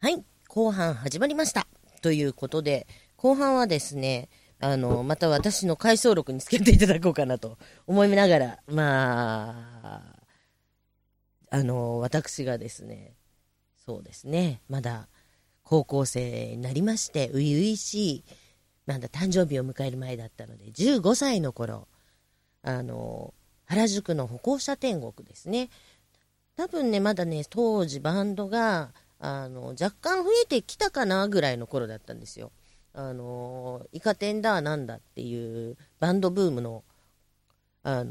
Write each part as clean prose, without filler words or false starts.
はい、後半始まりましたということで、後半はですね、また私の回想録につけていただこうかなと思いながら、私がですね、そうですね、まだ高校生になりまして、初々しい、まだ誕生日を迎える前だったので、15歳の頃、原宿の歩行者天国ですね。多分ね、まだね、当時バンドが、若干増えてきたかなぐらいの頃だったんですよ。イカ天だなんだっていうバンドブームの、バ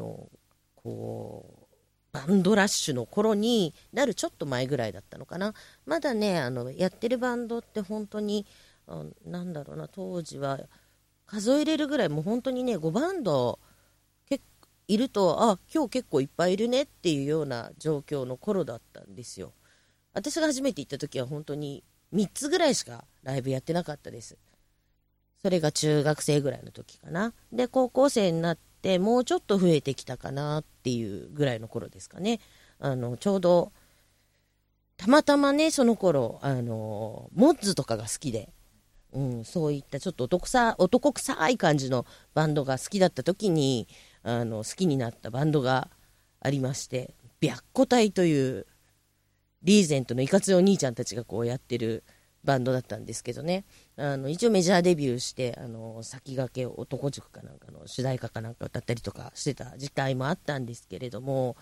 ンドラッシュの頃になるちょっと前ぐらいだったのかな。まだね、やってるバンドって本当に、当時は数えれるぐらい、もう本当にね、5バンドいると、今日結構いっぱいいるねっていうような状況の頃だったんですよ。私が初めて行った時は本当に3つぐらいしかライブやってなかったです。それが中学生ぐらいの時かな。で、高校生になってもうちょっと増えてきたかなっていうぐらいの頃ですかね。ちょうどたまたまね、その頃モッズとかが好きで、そういったちょっと男臭い感じのバンドが好きだった時に好きになったバンドがありまして、白虎隊というリーゼントのいかついお兄ちゃんたちがこうやってるバンドだったんですけどね。一応メジャーデビューして先駆け男塾かなんかの主題歌かなんか歌ったりとかしてた時代もあったんですけれども、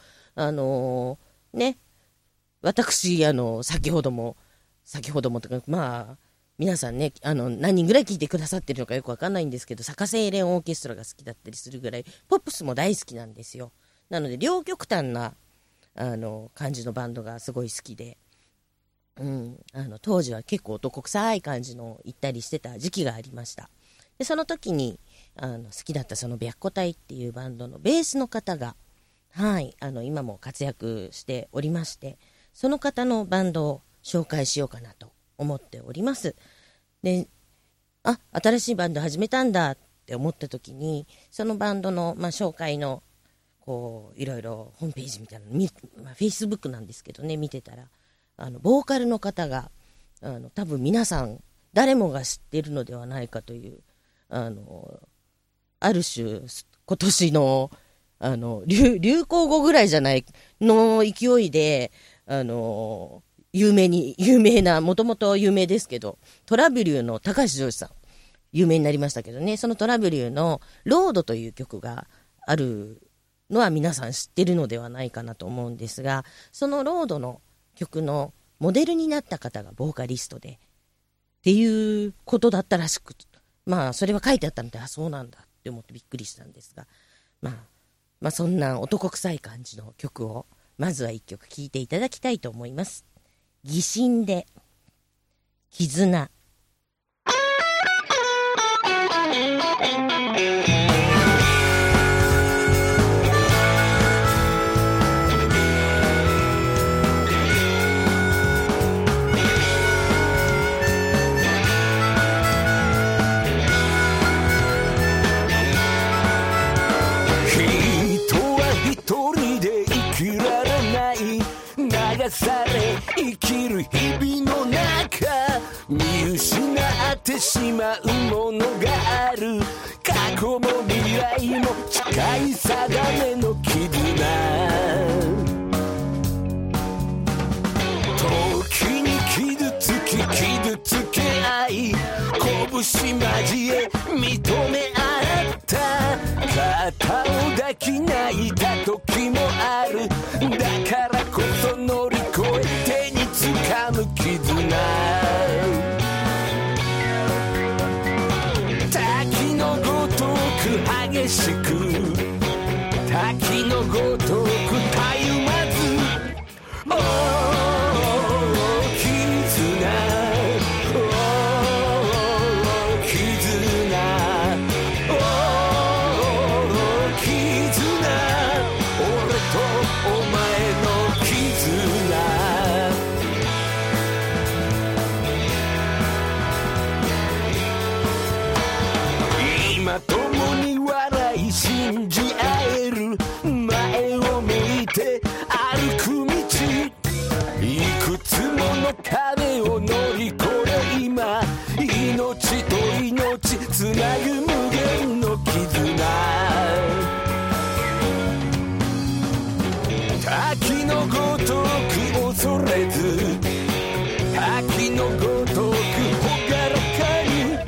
私先ほどもとか、皆さんね、何人ぐらい聞いてくださってるのかよくわかんないんですけど、サカセイレンオーケストラが好きだったりするぐらいポップスも大好きなんですよ。なので両極端な感じのバンドがすごい好きで、当時は結構男臭い感じの行ったりしてた時期がありました。でその時に好きだったその白虎隊っていうバンドのベースの方が、今も活躍しておりまして、その方のバンドを紹介しようかなと思っております。で、新しいバンド始めたんだって思った時に、そのバンドの、紹介のいろいろホームページみたいなの、フェイスブックなんですけどね、見てたらボーカルの方が多分皆さん誰もが知ってるのではないかというある種今年の流行語ぐらいじゃないの勢いで有名な、もともと有名ですけど、トラブリューの高橋ジョージさん有名になりましたけどね、そのトラブリューのロードという曲があるのは皆さん知ってるのではないかなと思うんですが、そのロードの曲のモデルになった方がボーカリストでっていうことだったらしく、それは書いてあったので、そうなんだって思ってびっくりしたんですが、そんな男臭い感じの曲をまずは一曲聴いていただきたいと思います。疑心で絆。流され生きる日々の中、見失ってしまうものがある。過去も未来も近い定めの絆、時に傷つけ合い、拳交え認め合った。肩を抱き泣いた時もある。だからこそ乗り越え手に掴む絆、滝のごとく激しく、滝のごとくたゆまず、共に笑いしつなぐ無限の絆、滝のごとく恐れず、滝のごとくほがらかに、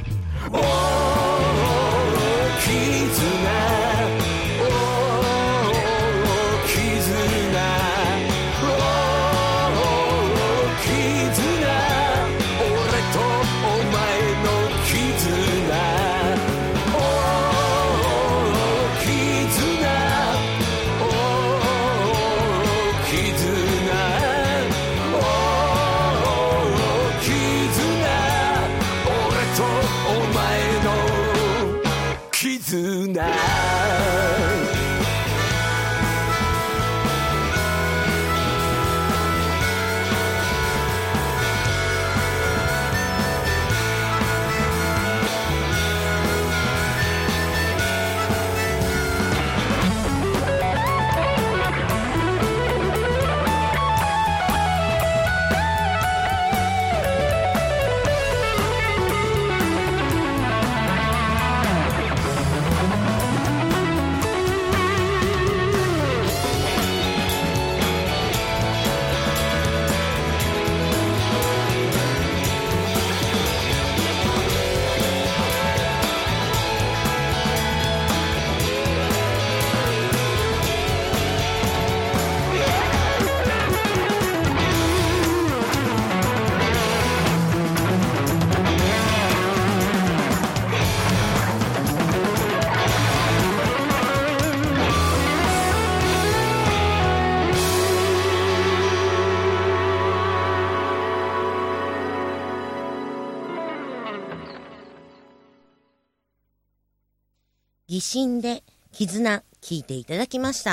疑心で絆聞いていただきました。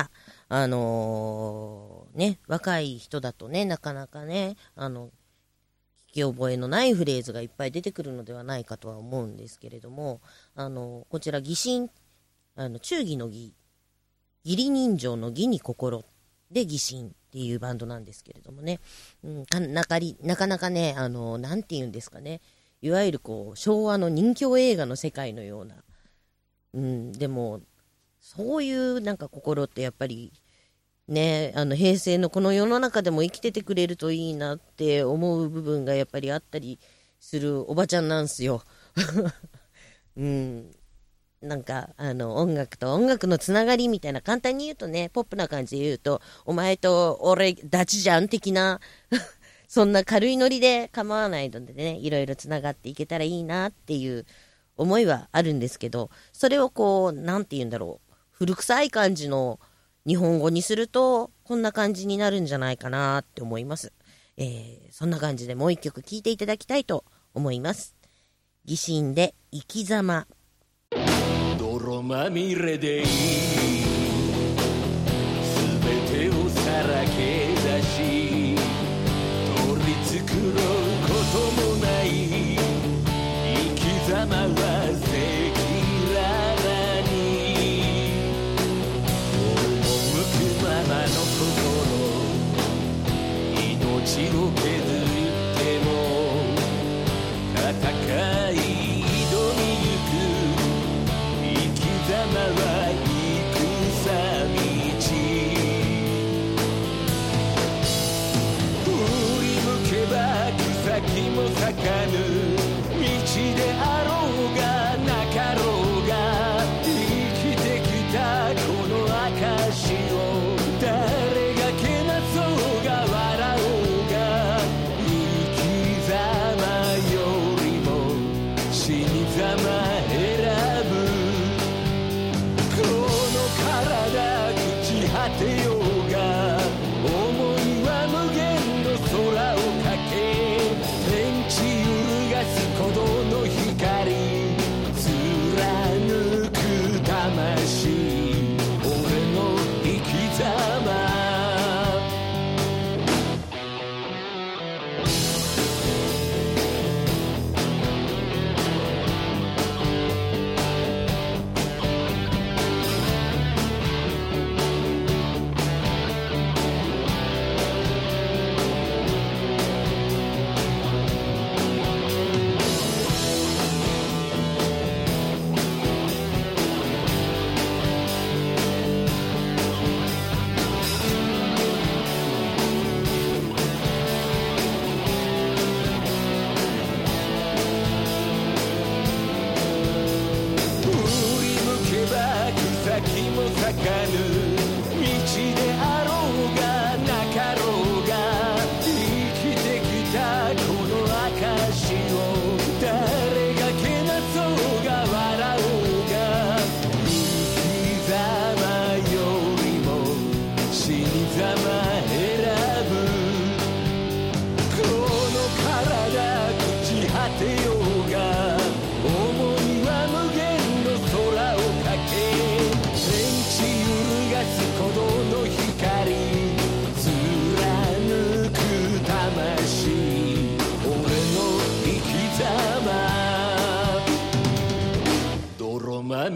ね、若い人だとね、なかなかね、聞き覚えのないフレーズがいっぱい出てくるのではないかとは思うんですけれども、こちら疑心、忠義の義、義理人情の義に心で疑心っていうバンドなんですけれどもね、なかなかね、なんて言うんですかね、いわゆるこう昭和の人気映画の世界のような、でもそういうなんか心ってやっぱりね、平成のこの世の中でも生きててくれるといいなって思う部分がやっぱりあったりするおばちゃんなんすよ。なんか音楽と音楽のつながりみたいな、簡単に言うとね、ポップな感じで言うと、お前と俺ダチじゃん的なそんな軽いノリで構わないのでね、いろいろつながっていけたらいいなっていう思いはあるんですけど、それをこうなんて言うんだろう、古臭い感じの日本語にするとこんな感じになるんじゃないかなって思います。そんな感じでもう一曲聴いていただきたいと思います。疑心で生き様。 泥まみれでいい、すべてをさらけ出し、取り繕うこともない生き様は赤裸々に、赴くままの心、命を削っても戦い挑みゆく、生き様は戦道、振り向けば草木も咲かぬ道であろうがなかろうが、生きてきたこの証を誰がけなそうが笑おうが、生き様よりも死に様選ぶ、この体朽ち果てようが、想いは無限の空をかけ、天地揺るが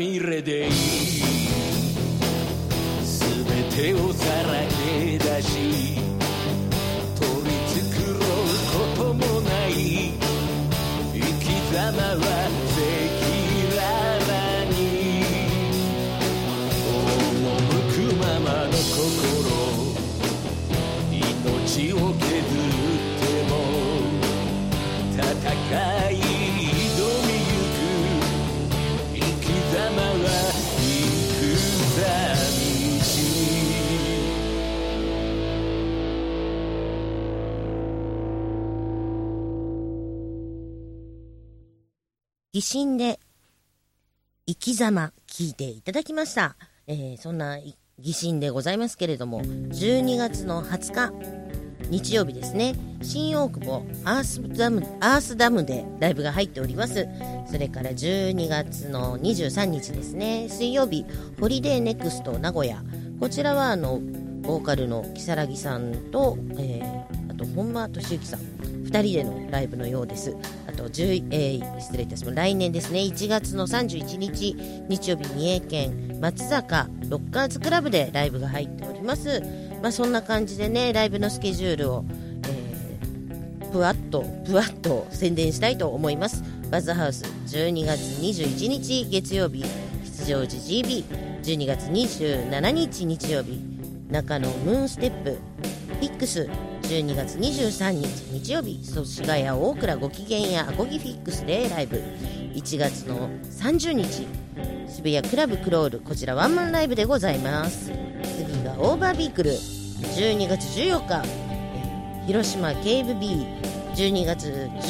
みれでいいすべてをさらけ出し取り繕うこともない生き様は赤裸々に赴くままの心命を削っても戦い挑みゆく生き様は幾多道疑心で生き様聞いていただきました。そんな疑心でございますけれども、12月の20日日曜日ですね、新大久保アースダムでライブが入っております。それから12月の23日ですね、水曜日ホリデーネクスト名古屋、こちらはボーカルの如月さんと、あと本間俊之さん2人でのライブのようです。あと失礼いたします、来年ですね1月の31日日曜日三重県松坂ロッカーズクラブでライブが入っております。そんな感じでね、ライブのスケジュールを、ぷわっと宣伝したいと思います。バズハウス12月21日月曜日吉祥寺 GB、12 月27日日曜日中野ムーンステップフィックス、12月23日日曜日祖師ヶ谷大倉ごきげんやアコギフィックスでライブ、1月の30日渋谷クラブクロール、こちらワンマンライブでございます。次がオーバービークル、12月14日広島 KFB、 12月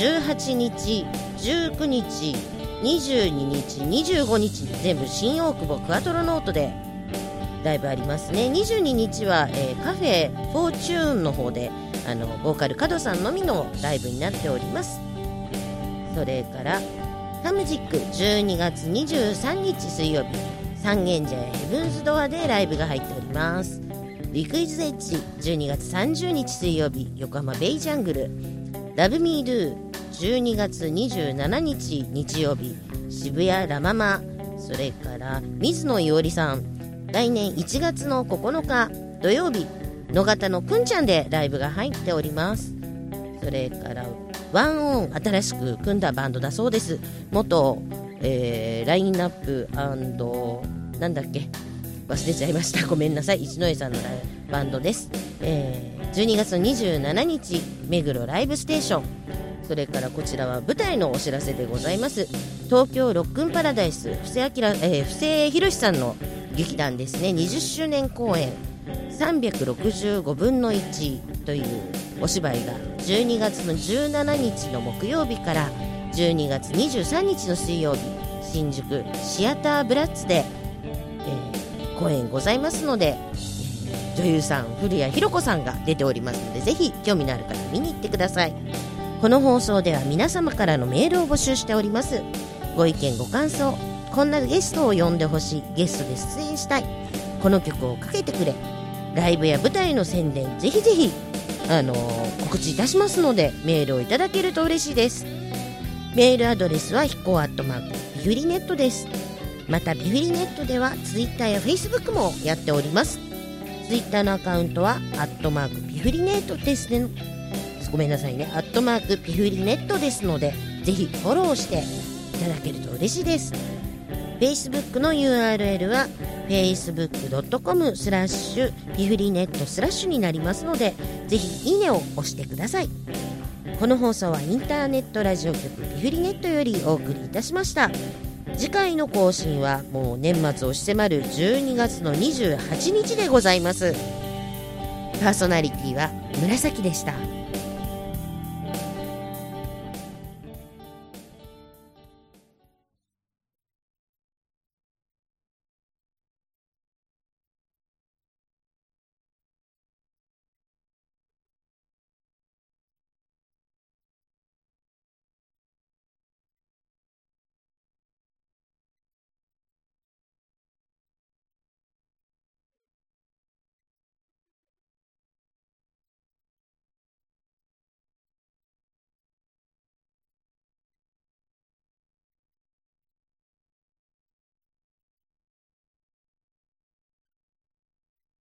18日19日22日25日に全部新大久保クアトロノートでライブありますね。22日は、カフェフォーチューンの方でボーカル角さんのみのライブになっております。それからタムジック12月23日水曜日三軒茶屋ヘブンズドアでライブが入っております。リクイズエッジ12月30日水曜日横浜ベイジャングル、ラブミードゥ12月27日日曜日渋谷ラママ、それから水野伊織さん来年1月の9日土曜日野方のくんちゃんでライブが入っております。それからワンオン新しく組んだバンドだそうです。元、ラインナップ&なんだっけ忘れちゃいました、ごめんなさい。一ノ江さんのバンドです。12月の27日目黒ライブステーション、それからこちらは舞台のお知らせでございます。東京ロックンパラダイス布施宏さんの劇団ですね、20周年公演365分の1というお芝居が12月の17日の木曜日から12月23日の水曜日新宿シアターブラッツで、公演ございますので、女優さん古谷弘子さんが出ておりますので、ぜひ興味のある方見に行ってください。この放送では皆様からのメールを募集しております。ご意見ご感想、こんなゲストを呼んでほしい、ゲストで出演したい、この曲をかけてくれ、ライブや舞台の宣伝ぜひぜひ告知いたしますのでメールをいただけると嬉しいです。メールアドレスはhico@ビフリネットです。またビフリネットではツイッターやフェイスブックもやっております。ツイッターのアカウントはビフリネットですね、ごめんなさいね、ビフリネットですのでぜひフォローしていただけると嬉しいです。フェイスブックの URL は facebook.com/ ピフリネット/ になりますので、ぜひいいねを押してください。この放送はインターネットラジオ局ピフリネットよりお送りいたしました。次回の更新はもう年末を迫る12月の28日でございます。パーソナリティは紫でした。